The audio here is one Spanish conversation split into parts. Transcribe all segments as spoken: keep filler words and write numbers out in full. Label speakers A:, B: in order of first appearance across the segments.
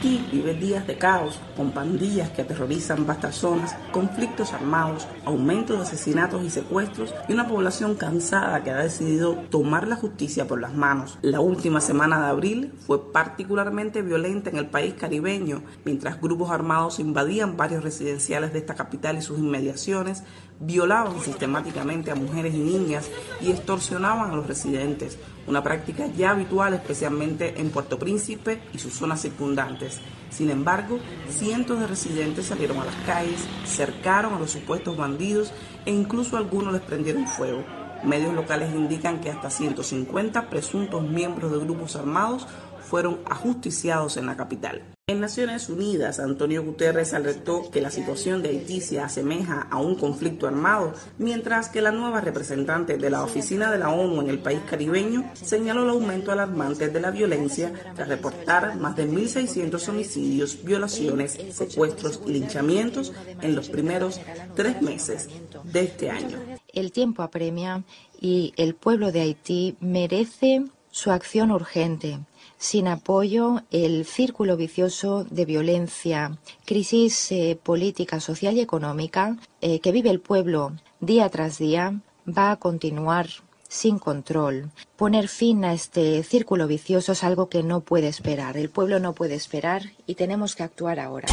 A: Haití vive días de caos, con pandillas que aterrorizan vastas zonas, conflictos armados, aumento de asesinatos y secuestros y una población cansada que ha decidido tomar la justicia por las manos. La última semana de abril fue particularmente violenta en el país caribeño, mientras grupos armados invadían varios residenciales de esta capital y sus inmediaciones, violaban sistemáticamente a mujeres y niñas y extorsionaban a los residentes, una práctica ya habitual especialmente en Puerto Príncipe y sus zonas circundantes. Sin embargo, cientos de residentes salieron a las calles, cercaron a los supuestos bandidos e incluso algunos les prendieron fuego. Medios locales indican que hasta ciento cincuenta presuntos miembros de grupos armados fueron ajusticiados en la capital. En Naciones Unidas, Antonio Guterres alertó que la situación de Haití se asemeja a un conflicto armado, mientras que la nueva representante de la Oficina de la ONU en el país caribeño señaló el aumento alarmante de la violencia tras reportar más de mil seiscientos homicidios, violaciones, secuestros y linchamientos en los primeros tres meses de este año.
B: El tiempo apremia y el pueblo de Haití merece su acción urgente. Sin apoyo, el círculo vicioso de violencia, crisis eh, política, social y económica eh, que vive el pueblo día tras día va a continuar sin control. Poner fin a este círculo vicioso es algo que no puede esperar. El pueblo no puede esperar y tenemos que actuar ahora.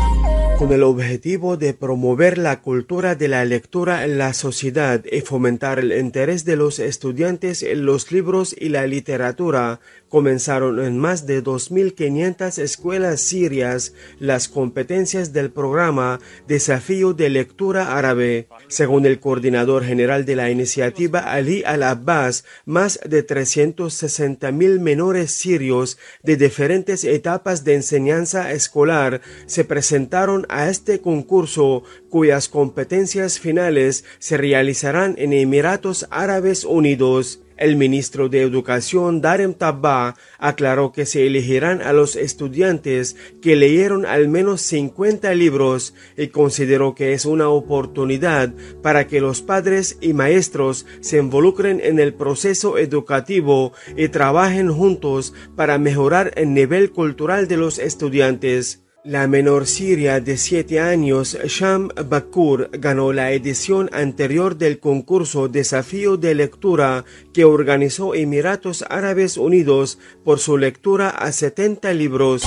C: Con el objetivo de promover la cultura de la lectura en la sociedad y fomentar el interés de los estudiantes en los libros y la literatura, comenzaron en más de dos mil quinientas escuelas sirias las competencias del programa Desafío de Lectura Árabe. Según el coordinador general de la iniciativa, Ali Al-Abbas, más de trescientos sesenta mil menores sirios de diferentes etapas de enseñanza escolar se presentaron a este concurso, cuyas competencias finales se realizarán en Emiratos Árabes Unidos. El ministro de Educación, Darem Tabba, aclaró que se elegirán a los estudiantes que leyeron al menos cincuenta libros y consideró que es una oportunidad para que los padres y maestros se involucren en el proceso educativo y trabajen juntos para mejorar el nivel cultural de los estudiantes. La menor siria de siete años, Sham Bakur, ganó la edición anterior del concurso Desafío de Lectura que organizó Emiratos Árabes Unidos por su lectura a setenta libros.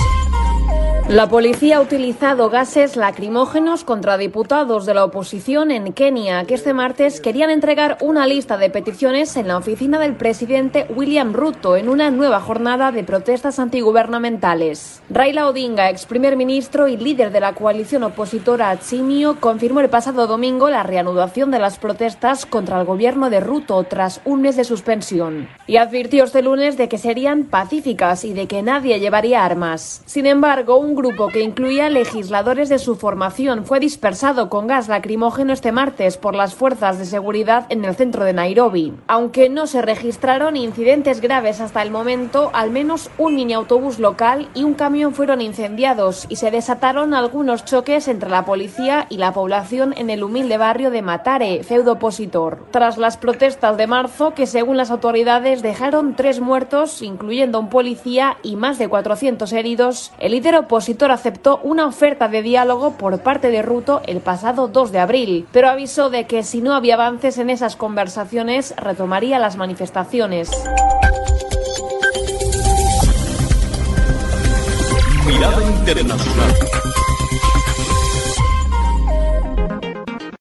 D: La policía ha utilizado gases lacrimógenos contra diputados de la oposición en Kenia, que este martes querían entregar una lista de peticiones en la oficina del presidente William Ruto en una nueva jornada de protestas antigubernamentales. Raila Odinga, ex primer ministro y líder de la coalición opositora Azimio, confirmó el pasado domingo la reanudación de las protestas contra el gobierno de Ruto tras un mes de suspensión. Y advirtió este lunes de que serían pacíficas y de que nadie llevaría armas. Sin embargo, un grupo que incluía legisladores de su formación fue dispersado con gas lacrimógeno este martes por las fuerzas de seguridad en el centro de Nairobi. Aunque no se registraron incidentes graves hasta el momento, al menos un mini autobús local y un camión fueron incendiados y se desataron algunos choques entre la policía y la población en el humilde barrio de Mathare, feudo opositor. Tras las protestas de marzo, que según las autoridades dejaron tres muertos, incluyendo un policía, y más de cuatrocientos heridos, el líder opositor aceptó una oferta de diálogo por parte de Ruto el pasado dos de abril, pero avisó de que si no había avances en esas conversaciones retomaría las manifestaciones.
E: Mirada Internacional.